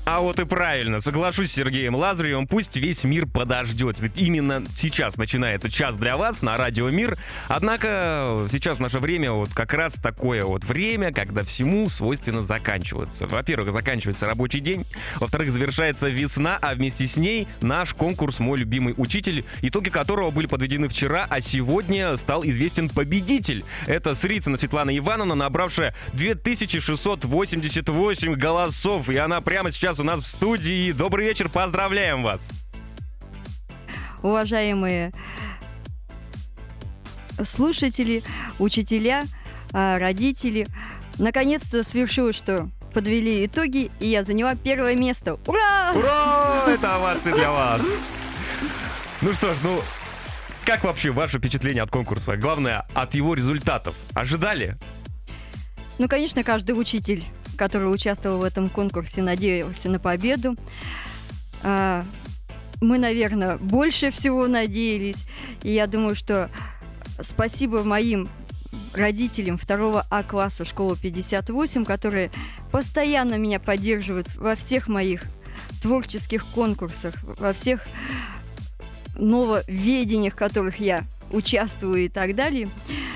А вот и правильно, соглашусь с Сергеем Лазаревым, пусть весь мир подождет, ведь именно сейчас начинается час для вас на Радио Мир. Однако сейчас в наше время вот как раз такое вот время, когда всему свойственно заканчиваться. Во-первых, заканчивается рабочий день, во-вторых, завершается весна, а вместе с ней наш конкурс «Мой любимый учитель», итоги которого были подведены вчера, а сегодня стал известен победитель. Это Сырицына Светлана Ивановна, набравшая 2688 голосов, и она прямо сейчас у нас в студии. Добрый вечер, поздравляем вас! Уважаемые слушатели, учителя, родители, наконец-то свершилось, что подвели итоги, и я заняла первое место. Ура! Ура! Это овации для вас! Ну что ж, как вообще ваше впечатление от конкурса? Главное, от его результатов. Ожидали? Ну, конечно, каждый учитель, который участвовал в этом конкурсе, надеялся на победу. Мы, наверное, больше всего надеялись. И я думаю, что спасибо моим родителям 2 А-класса школы 58, которые постоянно меня поддерживают во всех моих творческих конкурсах, во всех нововведениях, в которых я участвую и так далее.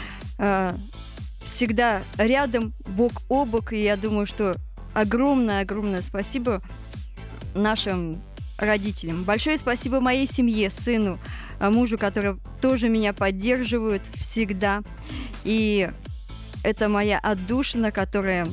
Всегда рядом, бок о бок, и я думаю, что огромное спасибо нашим родителям. Большое спасибо моей семье, сыну, мужу, которые тоже меня поддерживают всегда. И это моя отдушина, которая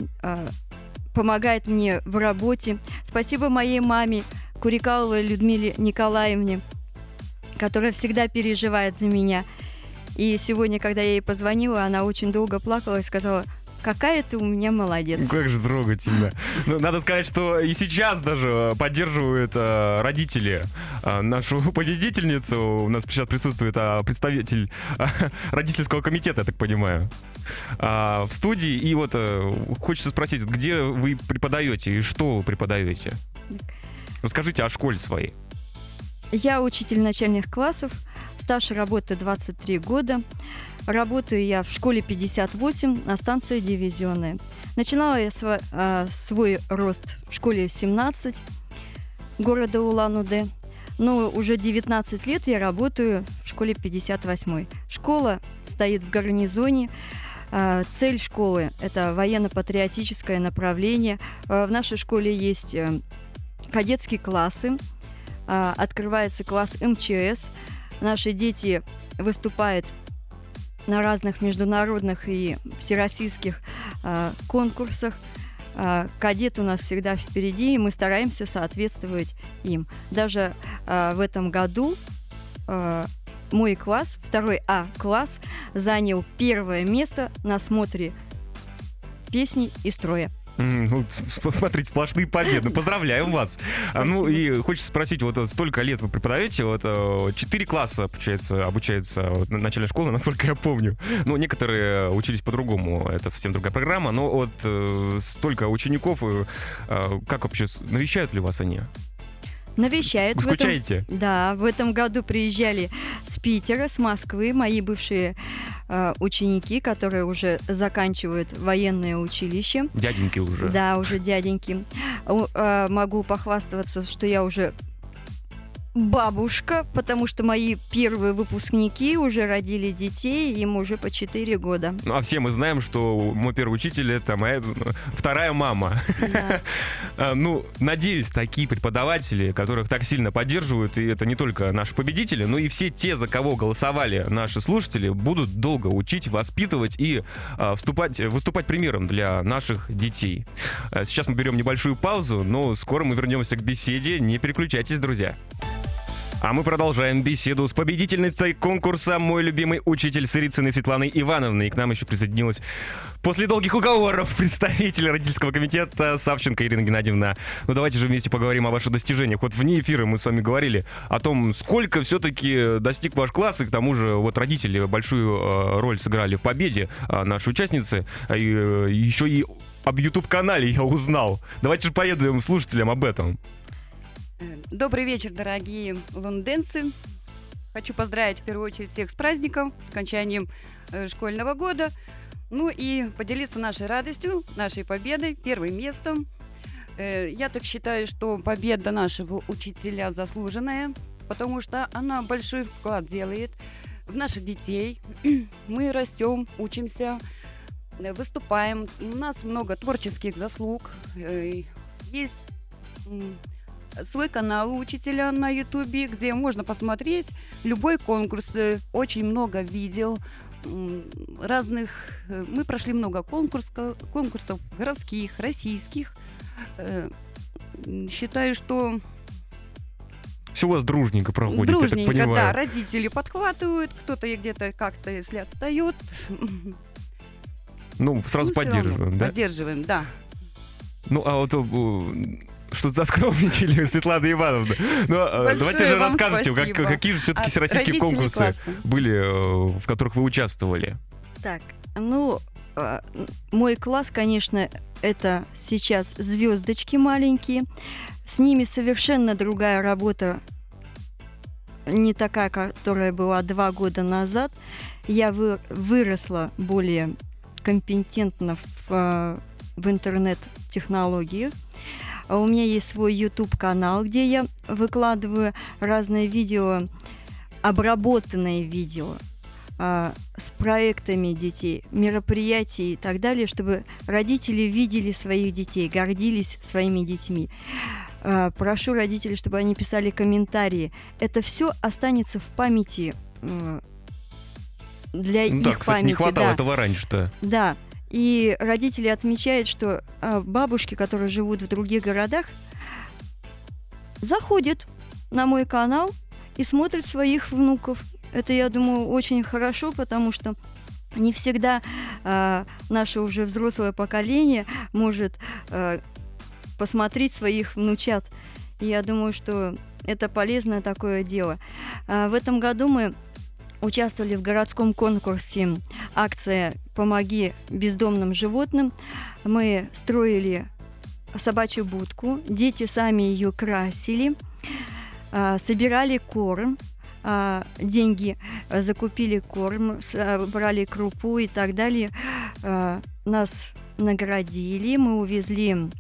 помогает мне в работе. Спасибо моей маме, Курикаловой Людмиле Николаевне, которая всегда переживает за меня. И сегодня, когда я ей позвонила, она очень долго плакала и сказала: какая ты у меня молодец. Как же трогательно. Надо сказать, что и сейчас даже поддерживают родители нашу победительницу. У нас сейчас присутствует представитель родительского комитета, я так понимаю, в студии. И вот хочется спросить, где вы преподаете и что вы преподаете? Расскажите о школе своей. Я учитель начальных классов, стаж работы 23 года. Работаю я в школе 58 на станции Дивизионная. Начинала я свой рост в школе 17 города Улан-Удэ. Но уже 19 лет я работаю в школе 58. Школа стоит в гарнизоне. Цель школы – это военно-патриотическое направление. В нашей школе есть кадетские классы. Открывается класс МЧС. Наши дети выступают на разных международных и всероссийских конкурсах. Кадеты у нас всегда впереди, и мы стараемся соответствовать им. Даже в этом году мой класс, 2 А-класс, занял 1 место на смотре песни и строя. Смотрите, сплошные победы. Поздравляем вас. Ну и хочется спросить, вот столько лет вы преподаете, 4 класса, получается, обучаются начальной школы, насколько я помню. Ну, некоторые учились по-другому, это совсем другая программа, но вот столько учеников, как вообще, навещают ли вас они? Навещают. Вы скучаете? Да, в этом году приезжали с Питера, с Москвы мои бывшие ученики, которые уже заканчивают военное училище. Дяденьки уже. Да, уже дяденьки. Могу похвастаться, что я уже бабушка, потому что мои первые выпускники уже родили детей, им уже по 4 года. Ну, а все мы знаем, что мой первый учитель — это моя вторая мама. Да. Ну, надеюсь, такие преподаватели, которых так сильно поддерживают, и это не только наши победители, но и все те, за кого голосовали наши слушатели, будут долго учить, воспитывать и выступать примером для наших детей. Сейчас мы берем небольшую паузу, но скоро мы вернемся к беседе. Не переключайтесь, друзья. А мы продолжаем беседу с победительницей конкурса «Мой любимый учитель» Сырицыной Светланой Ивановной. И к нам еще присоединилась после долгих уговоров представитель родительского комитета Савченко Ирина Геннадьевна. Ну давайте же вместе поговорим о ваших достижениях. Вот вне эфира мы с вами говорили о том, сколько все-таки достиг ваш класс, и к тому же вот родители большую роль сыграли в победе нашей участницы. И еще и об YouTube-канале я узнал. Давайте же поведаем слушателям об этом. Добрый вечер, дорогие лондонцы. Хочу поздравить в первую очередь всех с праздником, с окончанием школьного года. Ну и поделиться нашей радостью, нашей победой, первым местом. Я так считаю, что победа нашего учителя заслуженная, потому что она большой вклад делает в наших детей. Мы растем, учимся, выступаем. У нас много творческих заслуг. Есть свой канал у учителя на Ютубе, где можно посмотреть любой конкурс. Очень много видео разных. Мы прошли много конкурсов городских, российских. Считаю, что все у вас дружненько проходит, дружненько, я так понимаю. да, родители подхватывают, кто-то где-то как-то, если отстает. Ну, сразу поддерживаем, да? Поддерживаем, да. Ну, а вот что-то заскромничали, Светлана Ивановна. Но давайте же расскажите, какие же все-таки всероссийские конкурсы были, в которых вы участвовали? Так, ну, мой класс, конечно, это сейчас звездочки маленькие. С ними совершенно другая работа, не такая, которая была 2 года назад. Я выросла более компетентно в интернет-технологиях. У меня есть свой YouTube-канал, где я выкладываю разные видео, обработанные видео с проектами детей, мероприятий и так далее, чтобы родители видели своих детей, гордились своими детьми. Прошу родителей, чтобы они писали комментарии. Это все останется в памяти для их да, кстати, памяти. Не хватало этого раньше-то. Да. И родители отмечают, что бабушки, которые живут в других городах, заходят на мой канал и смотрят своих внуков. Это, я думаю, очень хорошо, потому что не всегда наше уже взрослое поколение может посмотреть своих внучат. И я думаю, что это полезное такое дело. В этом году мы участвовали в городском конкурсе акция «Помоги бездомным животным». Мы строили собачью будку, дети сами ее красили, собирали корм, деньги закупили корм, брали крупу и так далее. Нас наградили, мы увезли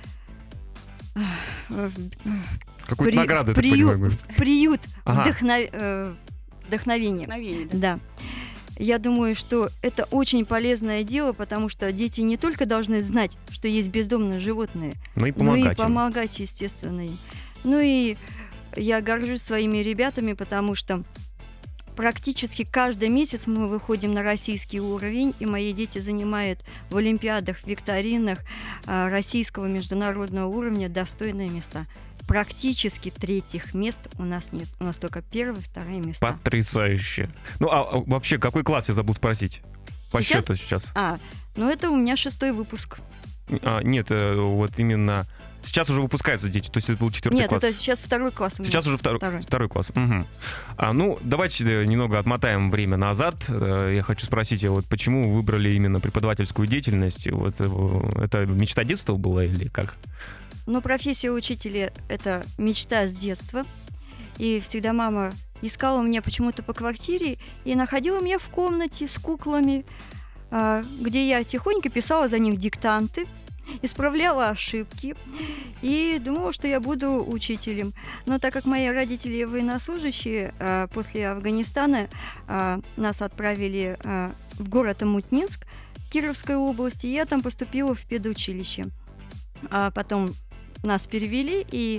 какую-то награду, приют ага. вдохновения. Да. Да. Я думаю, что это очень полезное дело, потому что дети не только должны знать, что есть бездомные животные, но и помогать, естественно. Ну и я горжусь своими ребятами, потому что практически каждый месяц мы выходим на российский уровень, и мои дети занимают в олимпиадах, викторинах российского международного уровня достойные места. Практически 3-х мест у нас нет. У нас только 1-е, 2-е места. Потрясающе. Ну, а вообще, какой класс, я забыл спросить? По счету сейчас. Ну это у меня 6-й выпуск. Нет, вот именно... Сейчас уже выпускаются дети, то есть это был 4-й класс. Нет, это сейчас 2-й класс. Сейчас уже второй класс. Угу. Ну, давайте немного отмотаем время назад. Я хочу спросить, вот почему вы выбрали именно преподавательскую деятельность? Вот это мечта детства была или как? Ну, профессия учителя – это мечта с детства. И всегда мама искала меня почему-то по квартире и находила меня в комнате с куклами, где я тихонько писала за них диктанты, исправляла ошибки и думала, что я буду учителем. Но так как мои родители военнослужащие, после Афганистана нас отправили в город Омутнинск Кировской области, и я там поступила в педучилище. А потом нас перевели, и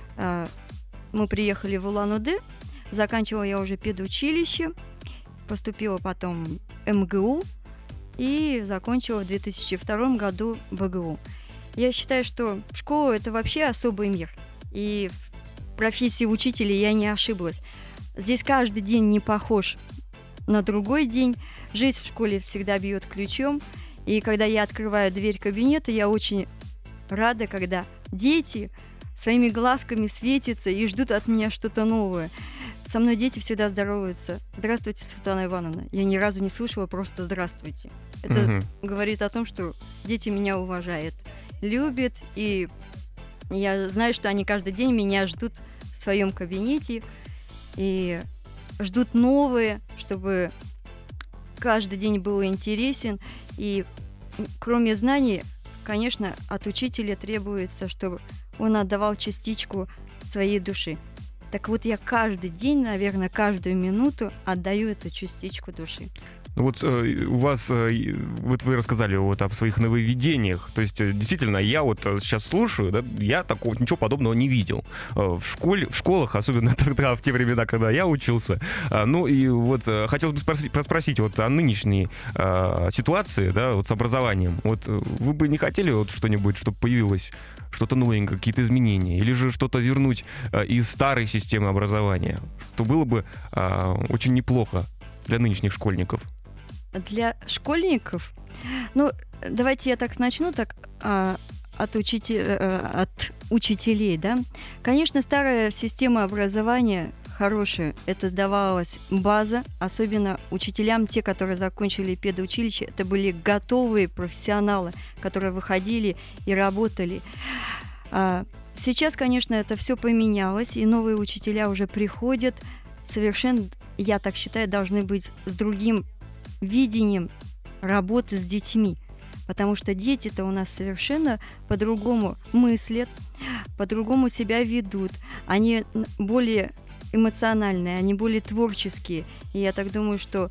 мы приехали в Улан-Удэ. Заканчивала я уже педучилище, поступила потом в МГУ и закончила в 2002 году ВГУ. Я считаю, что школа – это вообще особый мир. И в профессии учителя я не ошиблась. Здесь каждый день не похож на другой день. Жизнь в школе всегда бьет ключом. И когда я открываю дверь кабинета, я очень рада, когда дети своими глазками светятся и ждут от меня что-то новое. Со мной дети всегда здороваются. Здравствуйте, Светлана Ивановна. Я ни разу не слышала просто здравствуйте. Это говорит о том, что дети меня уважают, любят, и я знаю, что они каждый день меня ждут в своем кабинете и ждут новые, чтобы каждый день был интересен. И кроме знаний, конечно, от учителя требуется, чтобы он отдавал частичку своей души. Так вот, я каждый день, наверное, каждую минуту отдаю эту частичку души. Ну вот у вас, вот вы рассказали вот о своих нововведениях, то есть действительно, я вот сейчас слушаю, да, я такого, ничего подобного не видел. В школах, особенно тогда, в те времена, когда я учился. Ну и вот хотелось бы спросить вот о нынешней ситуации, да, вот с образованием. Вот вы бы не хотели вот что-нибудь, чтобы появилось что-то новенькое, какие-то изменения, или же что-то вернуть из старой системы образования, то было бы очень неплохо для нынешних школьников. Для школьников, ну, давайте я так начну, от учителей, да. Конечно, старая система образования хорошая, это давалась база, особенно учителям, те, которые закончили педучилище, это были готовые профессионалы, которые выходили и работали. Сейчас, конечно, это все поменялось, и новые учителя уже приходят, совершенно, я так считаю, должны быть с другим видением работы с детьми, потому что дети-то у нас совершенно по-другому мыслят, по-другому себя ведут, они более эмоциональные, они более творческие, и я так думаю, что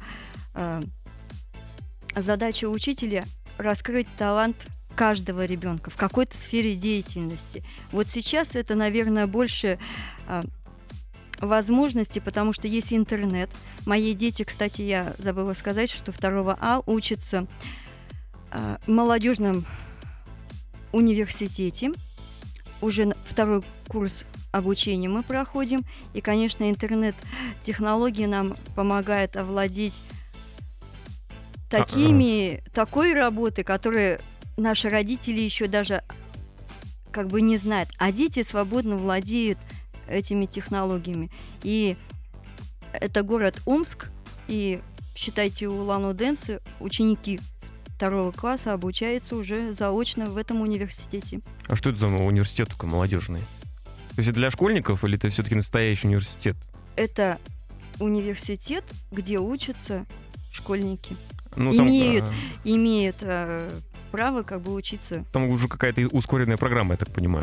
задача учителя — раскрыть талант каждого ребенка в какой-то сфере деятельности. Вот сейчас это, наверное, больше возможности, потому что есть интернет. Мои дети, кстати, я забыла сказать, что 2 А учатся в молодежном университете. Уже 2-й курс обучения мы проходим. И, конечно, интернет-технологии нам помогают овладеть такой работой, которую наши родители еще даже как бы не знают. А дети свободно владеют этими технологиями. И это город Омск, и, считайте, у Улан-Удэнсе ученики 2 класса обучаются уже заочно в этом университете. А что это за университет такой молодежный? То есть это для школьников или это все-таки настоящий университет? Это университет, где учатся школьники. Ну, имеют право как бы учиться. Там уже какая-то ускоренная программа, я так понимаю.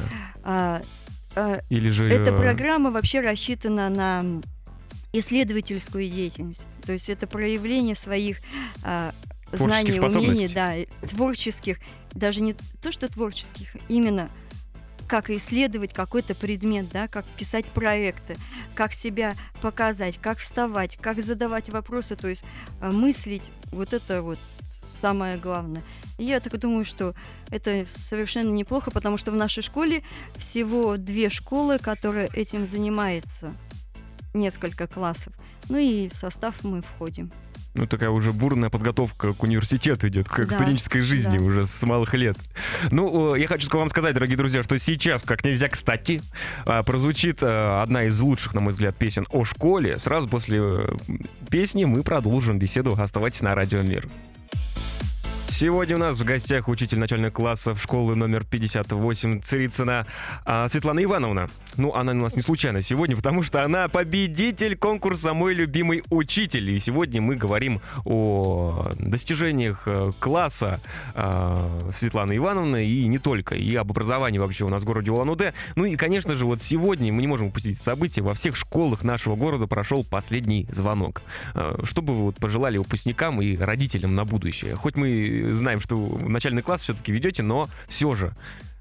Или же... Эта программа вообще рассчитана на исследовательскую деятельность. То есть это проявление своих знаний, умений, да, творческих, даже не то, что творческих, именно как исследовать какой-то предмет, да, как писать проекты, как себя показать, как вставать, как задавать вопросы, то есть мыслить, вот это вот самое главное. И я так думаю, что это совершенно неплохо, потому что в нашей школе всего 2 школы, которые этим занимаются, несколько классов. Ну и в состав мы входим. Ну, такая уже бурная подготовка к университету идет, к студенческой жизни уже с малых лет. Ну, я хочу вам сказать, дорогие друзья, что сейчас, как нельзя кстати, прозвучит одна из лучших, на мой взгляд, песен о школе. Сразу после песни мы продолжим беседу. Оставайтесь на Радио Мир. Сегодня у нас в гостях учитель начальных классов школы номер 58 Царицына Светлана Ивановна. Ну, она у нас не случайно сегодня, потому что она победитель конкурса «Мой любимый учитель». И сегодня мы говорим о достижениях класса Светланы Ивановны и не только, и об образовании вообще у нас в городе Улан-Удэ. Ну и, конечно же, вот сегодня мы не можем упустить события. Во всех школах нашего города прошел последний звонок. Что бы вы вот пожелали выпускникам и родителям на будущее? Хоть мы знаем, что начальный класс все-таки ведете, но все же.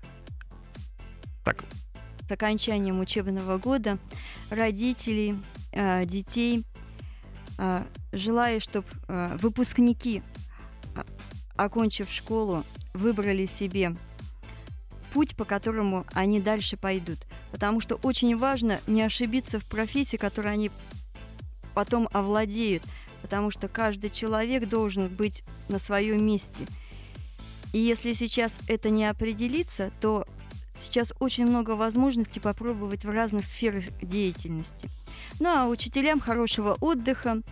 Так. С окончанием учебного года родителей, детей желаю, чтобы выпускники, окончив школу, выбрали себе путь, по которому они дальше пойдут. Потому что очень важно не ошибиться в профессии, которой они потом овладеют. Потому что каждый человек должен быть на своем месте. И если сейчас это не определится, то сейчас очень много возможностей попробовать в разных сферах деятельности. Ну а учителям хорошего отдыха,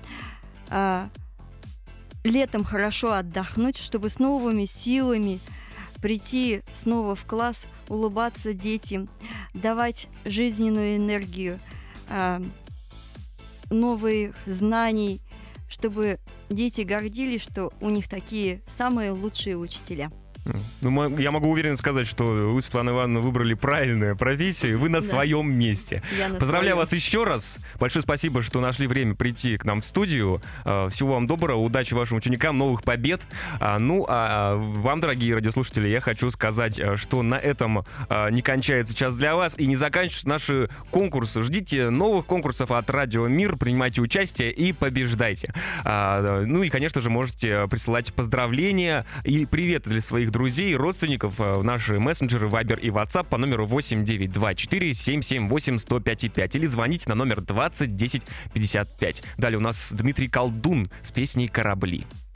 летом хорошо отдохнуть, чтобы с новыми силами прийти снова в класс, улыбаться детям, давать жизненную энергию, новых знаний, чтобы дети гордились, что у них такие самые лучшие учителя. Ну, я могу уверенно сказать, что вы, Светлана Ивановна, выбрали правильную профессию, и вы на своем месте. Поздравляю вас еще раз. Большое спасибо, что нашли время прийти к нам в студию. Всего вам доброго, удачи вашим ученикам, новых побед. Ну, а вам, дорогие радиослушатели, я хочу сказать, что на этом не кончается час для вас и не заканчиваются наши конкурсы. Ждите новых конкурсов от Радио Мир, принимайте участие и побеждайте. Ну и, конечно же, можете присылать поздравления и приветы для своих друзей, родственников в наши мессенджеры Viber и WhatsApp по номеру 8924 778 105,5 или звоните на номер 20 10 55. Далее у нас Дмитрий Колдун с песней «Корабли».